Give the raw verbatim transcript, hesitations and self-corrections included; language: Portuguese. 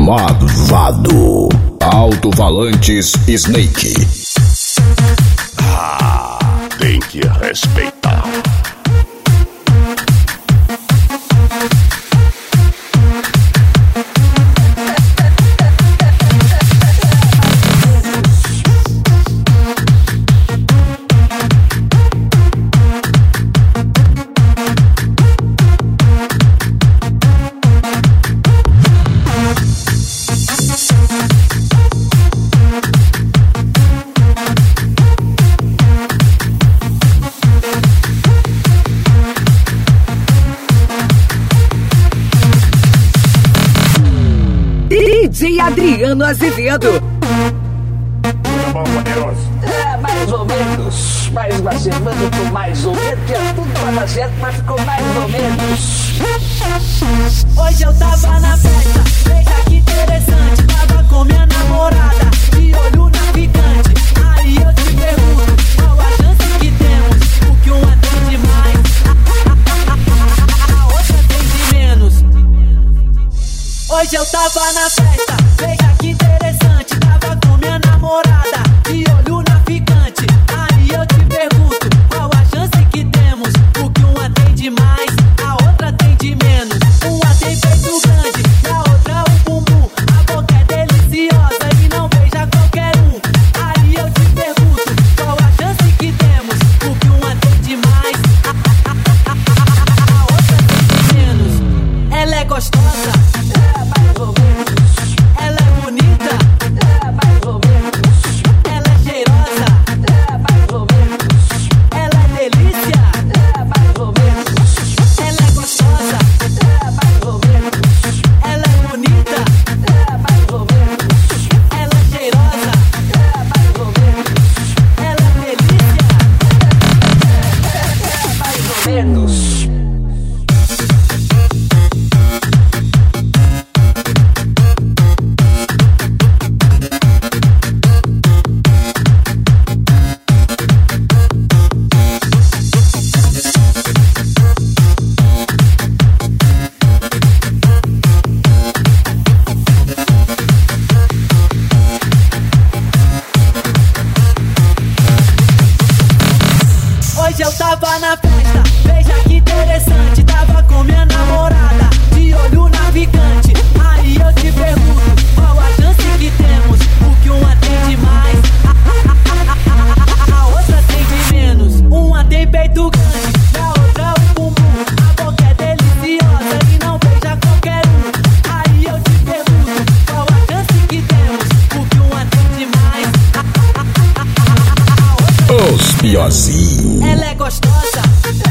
Malvado. Alto-falantes Snake. Ah, tem que respeitar. D J Adriano Azevedo. Tudo bom, poderoso? É, mais ou menos. Mais uma semana com mais ou menos. Tinha tudo pra dar certo, mas ficou mais ou menos. Hoje eu tava na festa, veja que interessante. Tava com minha namorada, de olho na picante. Aí eu te pergunto, qual a chance que temos? Porque uma tem demais, a outra tem de menos. Hoje eu tava na festa, veja que interessante. Tava com minha namorada, de olho na picante. Aí eu te pergunto, qual a chance que temos? Porque uma tem demais, a outra tem de menos. Uma tem peito grande, a outra um bumbum. A boca é deliciosa e não beija qualquer um. Aí eu te pergunto, qual a chance que temos? Porque uma tem demais, a outra tem de menos. Ela é gostosa, É, mais ou menos. ela é bonita, É, mais ou menos. ela é cheirosa, É, mais ou menos. ela é delícia, É, mais ou menos. ela é gostosa, É, mais ou menos. ela é bonita, É, mais ou menos. ela é cheirosa, É, mais ou menos. ela é delícia. É, mais ou menos. Hoje eu tava na festa, veja que interessante. Tava com minha namorada, de olho na picante. Aí eu te pergunto, qual a chance que temos? Porque uma tem demais, a outra tem de menos. Uma tem peito grande, a outra um bumbum. A boca é deliciosa e não beija qualquer um. Aí eu te pergunto, qual a chance que temos? Porque uma tem demais, a outra Os piorzinhos. ela é gostosa,